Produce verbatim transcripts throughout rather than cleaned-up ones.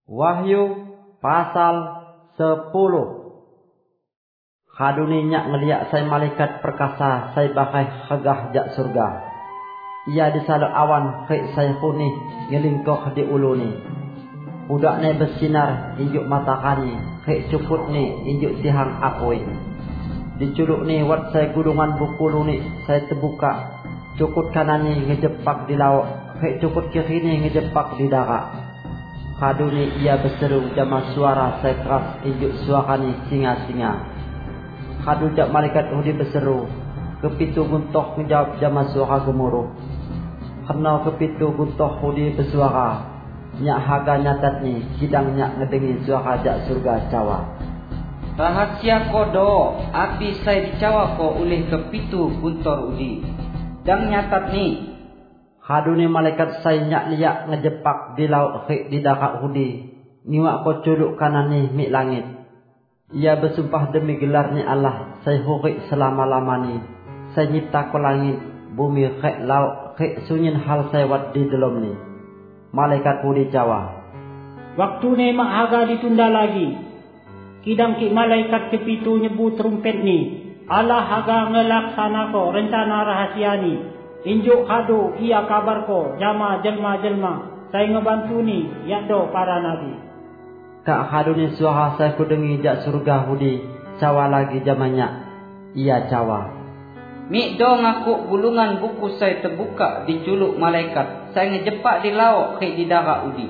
Wahyu pasal sepuluh. Haduni nyak ngeliak saya malaikat perkasa saya bakai hagah jak surga. Ia disalu awan kek saya huni ngelingkoh di uluni. Budak ne bersinar injuk matakani kek cukut ni injuk sihang apoi. Diculuk ni wat saya gudungan bukulu ni saya terbuka. Cukut kanan ni ngejepak di laut, kek cukut kiri ni ngejepak di darat. Haduni ia berseru jama suara saya keras injuk suara ni singa-singa. Hadu jak malaikat hudi berseru, kepitu guntoh menjawab jama suara gemuruh. Karena kepitu guntoh hudi bersuara, nyak haga nyatat ni sidang nyak ngedengi suara jak surga cawa. Rahasia kodo api saya dicawa ko oleh kepitu guntor udi. Dan nyatat ni haduni malaikat saya nyak liak ngejepak di laut khik di darat hudi. Niwak ko culuk kanan ni mik langit. Ia bersumpah demi gelar ni Allah, saya hurik selama-lama ni. Saya nyipta ko langit, bumi khik laut khik sunyin hal saya wat di dalam ni. Malaikat hudi cawa. Waktu ni mak haga ditunda lagi. Kidang ki malaikat kepitu nyebu trumpet ni. Allah haga ngelaksana ko rencana rahasia ni. Injuk hadu ia kabar ko jama jelma-jelma. Saya ngebantu ni yakdo para nabi. Kak hadu ni suara saya kudengi jak surga hudi. Cawa lagi jamanyak. Ia cawa. Mik do ngaku gulungan buku saya terbuka diculuk malaikat. Saya ngejepak di laut khik di darat udi.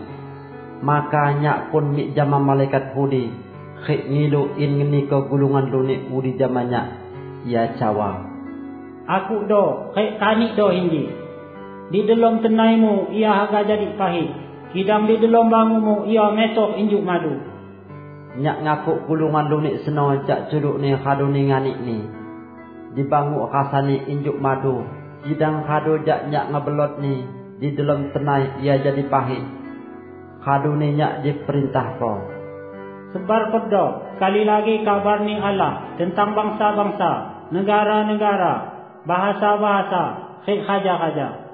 Maka nyak pun mik jama malaikat hudi. Khik ngilu in ngeni ko gulungan lunik udi jamanyak. Ia cawa. Aku do, kek kanik do hindi. Di dalam tenaimu ia haga jadi pahit. Kidang di dalam bangumu ia metok injuk madu. Nyak ngaku gulungan lunik seno jak culuk ni hadu ni nganik ni. Di bangu rasani injuk madu. Kidang hadu jak nyak ngebelot ni. Di dalam tenai ia jadi pahit. Hadu ni nyak diperintah ko. Sebar kodo, sekali lagi kabar ni Allah tentang bangsa-bangsa, negara-negara, bahasa-bahasa, khik haja-haja.